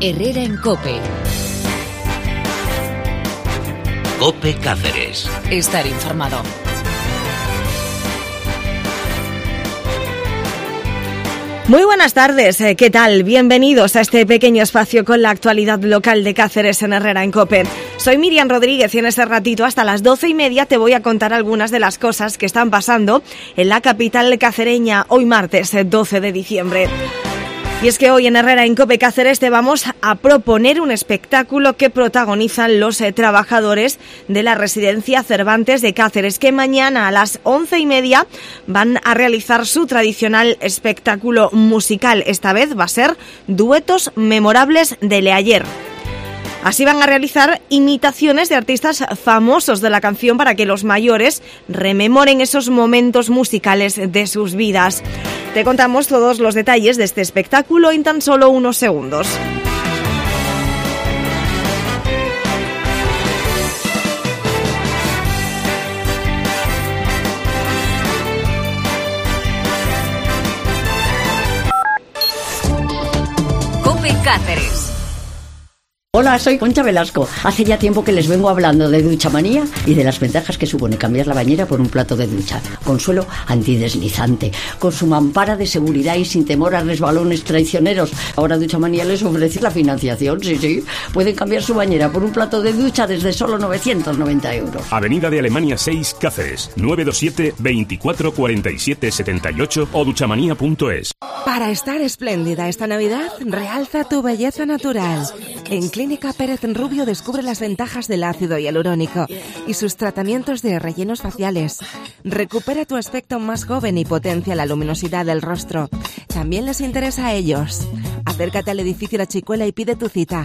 Herrera en COPE. COPE Cáceres. Estar informado. Muy buenas tardes, ¿qué tal? Bienvenidos a este pequeño espacio con la actualidad local de Cáceres en Herrera en COPE. Soy Miriam Rodríguez y en este ratito hasta las 12:30 te voy a contar algunas de las cosas que están pasando en la capital cacereña hoy martes 12 de diciembre. Y es que hoy en Herrera en COPE Cáceres te vamos a proponer un espectáculo que protagonizan los trabajadores de la residencia Cervantes de Cáceres, que mañana a las 11:30 van a realizar su tradicional espectáculo musical. Esta vez va a ser Duetos Memorables de Leayer. Así van a realizar imitaciones de artistas famosos de la canción para que los mayores rememoren esos momentos musicales de sus vidas. Te contamos todos los detalles de este espectáculo en tan solo unos segundos. COPE Cáceres. Hola, soy Concha Velasco. Hace ya tiempo que les vengo hablando de Duchamanía y de las ventajas que supone cambiar la bañera por un plato de ducha, con suelo antideslizante, con su mampara de seguridad y sin temor a resbalones traicioneros. Ahora Duchamanía les ofrece la financiación, sí. Pueden cambiar su bañera por un plato de ducha desde solo 990 euros. Avenida de Alemania 6, Cáceres, 927 24 47 78 o duchamanía.es. Para estar espléndida esta Navidad, realza tu belleza natural. En Clínica Pérez Rubio descubre las ventajas del ácido hialurónico y sus tratamientos de rellenos faciales. Recupera tu aspecto más joven y potencia la luminosidad del rostro. También les interesa a ellos. Acércate al edificio La Chicuela y pide tu cita.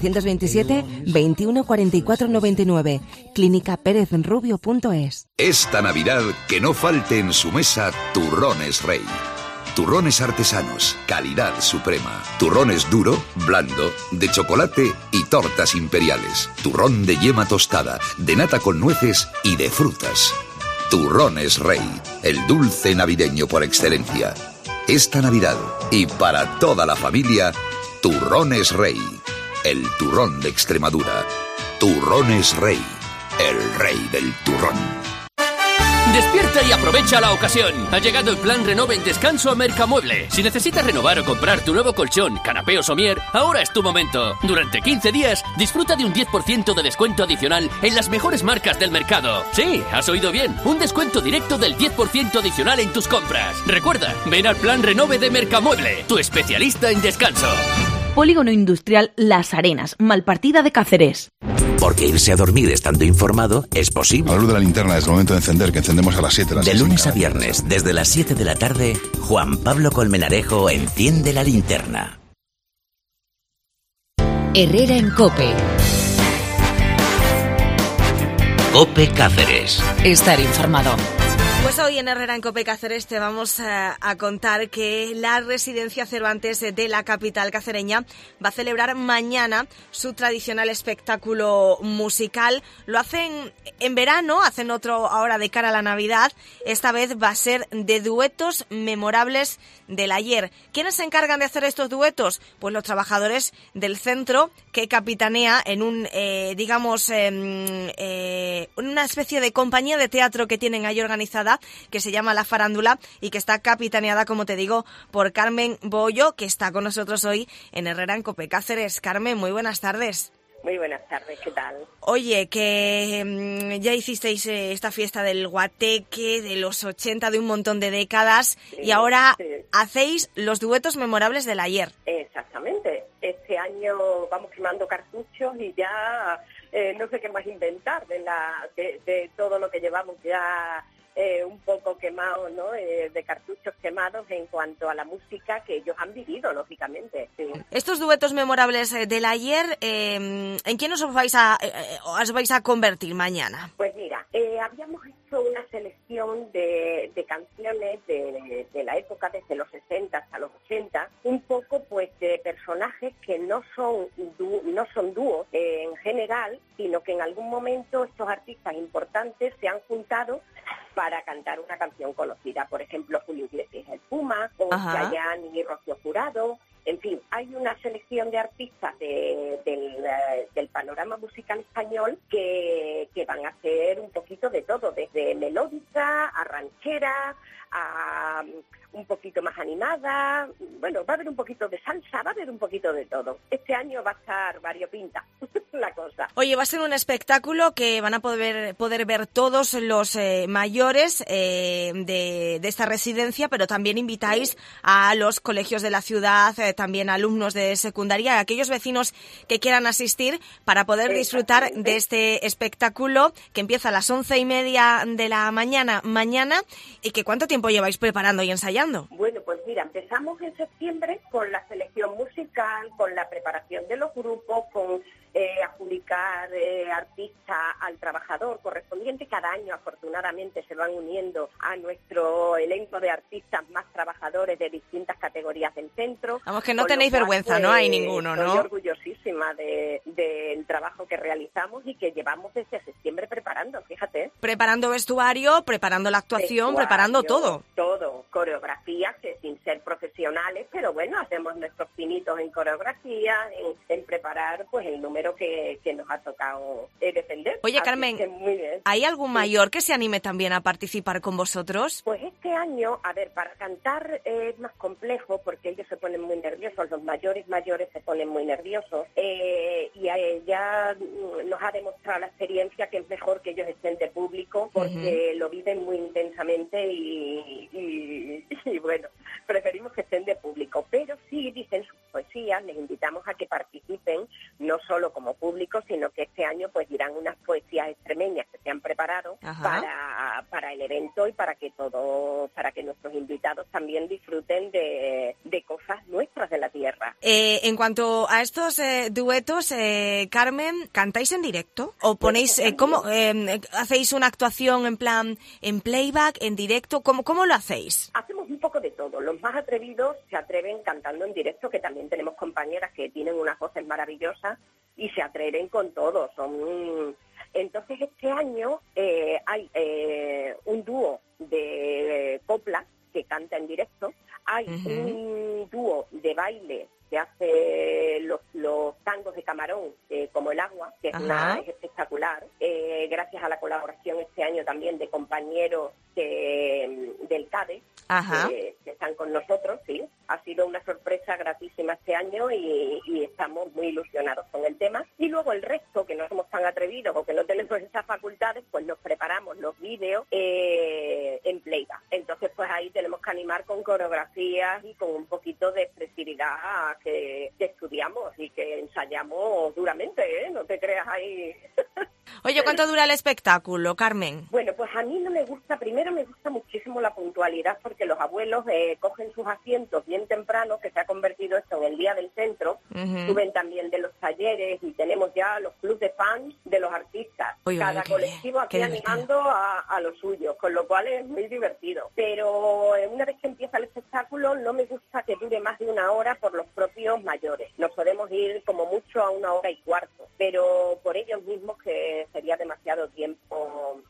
927 21 44 99. clínicaperezrubio.es. Esta Navidad que no falte en su mesa Turrones Rey. Turrones artesanos, calidad suprema. Turrones duro, blando, de chocolate y tortas imperiales. Turrón de yema tostada, de nata con nueces y de frutas. Turrones Rey, el dulce navideño por excelencia. Esta Navidad y para toda la familia, Turrones Rey, el turrón de Extremadura. Turrones Rey, el rey del turrón. Despierta y aprovecha la ocasión. Ha llegado el plan Renove en Descanso a Mercamueble. Si necesitas renovar o comprar tu nuevo colchón, canapé o somier, ahora es tu momento. Durante 15 días, disfruta de un 10% de descuento adicional en las mejores marcas del mercado. Sí, has oído bien. Un descuento directo del 10% adicional en tus compras. Recuerda, ven al plan Renove de Mercamueble, tu especialista en descanso. Polígono Industrial Las Arenas, Malpartida de Cáceres. Porque irse a dormir estando informado es posible. A la luz de la linterna es el momento de encender, que encendemos a las 7. De lunes a viernes, desde las 7 de la tarde, Juan Pablo Colmenarejo enciende la linterna. Herrera en COPE. COPE Cáceres. Estar informado. Pues hoy en Herrera en COPE Cáceres te vamos a contar que la residencia Cervantes de la capital cacereña va a celebrar mañana su tradicional espectáculo musical. Lo hacen en verano, hacen otro ahora de cara a la Navidad. Esta vez va a ser de duetos memorables del ayer. ¿Quiénes se encargan de hacer estos duetos? Pues los trabajadores del centro que capitanea en un, una especie de compañía de teatro que tienen ahí organizada, que se llama La Farándula y que está capitaneada, como te digo, por Carmen Bollo, que está con nosotros hoy en Herrera en COPE Cáceres. Carmen, muy buenas tardes. Muy buenas tardes, ¿qué tal? Oye, que ya hicisteis esta fiesta del guateque de los 80, de un montón de décadas, sí, y ahora hacéis los duetos memorables del ayer. Exactamente. Este año vamos quemando cartuchos y ya no sé qué más inventar de todo lo que llevamos ya un poco quemado, ¿no? De cartuchos quemados en cuanto a la música que ellos han vivido, lógicamente. Sí. Estos duetos memorables del ayer, ¿en quién os vais a convertir mañana? Pues mira, habíamos hecho una selección de canciones de la época desde los 60 hasta los 80, un poco pues de personajes que no son dúos en general, sino que en algún momento estos artistas importantes se han juntado para cantar una canción conocida. Por ejemplo, Julio Iglesias el Puma, o Chayanne y Rocío Jurado, En fin, hay una selección de artistas del panorama musical español que van a hacer un poquito de todo, desde melódica a ranchera, a un poquito más animada. Bueno, va a haber un poquito de salsa, va a haber un poquito de todo. Este año va a estar variopinta la cosa. Oye, va a ser un espectáculo que van a poder ver todos los mayores de esta residencia, pero también invitáis a los colegios de la ciudad, también alumnos de secundaria, a aquellos vecinos que quieran asistir para poder disfrutar de este espectáculo que empieza a las 11:30 de la mañana. ¿Y que cuánto tiempo lleváis preparando y ensayando? Bueno, pues mira, empezamos en septiembre con la selección musical, con la preparación de los grupos, con adjudicar artista al trabajador correspondiente. Cada año, afortunadamente, se van uniendo a nuestro elenco de artistas más trabajadores de distintas categorías del centro. Vamos, que no tenéis vergüenza, pues, no hay ninguno, ¿no? Estoy orgullosísima del trabajo que realizamos y que llevamos desde septiembre preparando, fíjate. Preparando vestuario, preparando la actuación, preparando todo. Todo, coreografías que sin ser profesionales, pero bueno, hacemos nuestros pinitos en coreografía, en preparar pues el número que nos ha tocado defender. Oye, Carmen, muy bien. ¿Hay algún mayor que se anime también a participar con vosotros? Pues este año, a ver, para cantar es más complejo porque ellos se ponen muy nerviosos, los mayores se ponen muy nerviosos y ya nos ha demostrado la experiencia que es mejor que ellos estén de público porque lo viven muy intensamente y bueno, preferimos que estén de público, pero sí dicen sus poesías, les invitamos a que participen, no solo como público, sino que este año pues dirán unas poesías extremeñas que se han preparado para el evento y para que nuestros invitados también disfruten de cosas nuestras de la tierra. En cuanto a estos duetos, Carmen, ¿cantáis en directo? ¿O ponéis, cómo hacéis una actuación en plan, en playback, en directo? ¿Cómo lo hacéis? Hacemos un poco de todo. Los más atrevidos se atreven cantando en directo, que también tenemos compañeras que tienen unas voces maravillosas y se atreven con todo. Entonces este año hay un dúo de copla que canta en directo, hay un dúo de baile que hace los tangos de Camarón, como el agua, que es espectacular, gracias a la colaboración este año también de compañeros del CADE, que están con nosotros, sí. Ha sido una sorpresa gratísima este año y estamos muy ilusionados con el tema. Y luego el resto, que no somos tan atrevidos o que no tenemos esas facultades, pues nos preparamos los vídeos en playback. Entonces, pues ahí tenemos que animar con coreografías y con un poquito de expresividad que estudiamos y que ensayamos duramente, no te creas ahí. Oye, ¿cuánto dura el espectáculo, Carmen? Bueno, pues a mí no me gusta, primero me gusta muchísimo la puntualidad porque los abuelos cogen sus asientos bien temprano, que se ha convertido esto en el día del centro, suben también de los talleres y tenemos ya los clubs de fans de los artistas. Cada colectivo aquí animando a lo suyo, con lo cual es muy divertido. Pero una vez que empieza el espectáculo no me gusta que dure más de una hora por los propios mayores. Nos podemos ir como mucho a 1 hora y cuarto, pero por ellos mismos que sería demasiado tiempo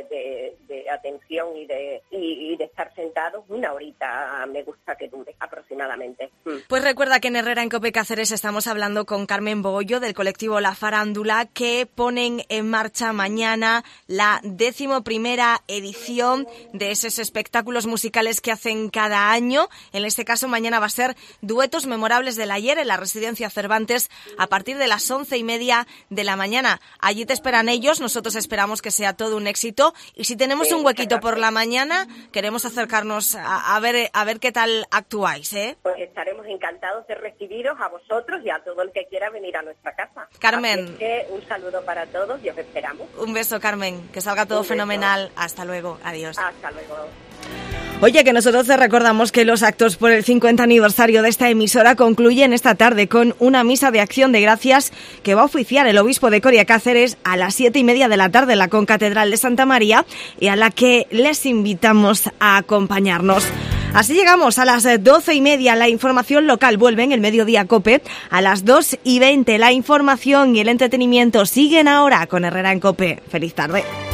de atención y de estar sentados. 1 horita me gusta que dure aproximadamente. Pues recuerda que en Herrera en Cope Cáceres estamos hablando con Carmen Boyo del colectivo La Farándula, que ponen en marcha mañana la 11ª edición de esos espectáculos musicales que hacen cada año. En este caso mañana va a ser Duetos Memorables del Ayer en la Residencia Cervantes a partir de las 11:30 de la mañana. Allí te esperan ellos, nosotros esperamos que sea todo un éxito y si tenemos un huequito por la mañana queremos acercarnos a ver qué tal actuáis, ¿eh? Pues estaremos encantados de recibiros a vosotros y a todo el que quiera venir a nuestra casa. Carmen. Así que un saludo para todos y os esperamos. Un beso, Carmen, que salga todo fenomenal. Hasta luego, adiós. Hasta luego. Oye, que nosotros te recordamos que los actos por el 50 aniversario de esta emisora concluyen esta tarde con una misa de acción de gracias que va a oficiar el obispo de Coria Cáceres a las 7:30 de la tarde en la Concatedral de Santa María y a la que les invitamos a acompañarnos. Así llegamos a las 12:30. La información local vuelve en el Mediodía Cope. A las 2:20 la información y el entretenimiento siguen ahora con Herrera en Cope. Feliz tarde.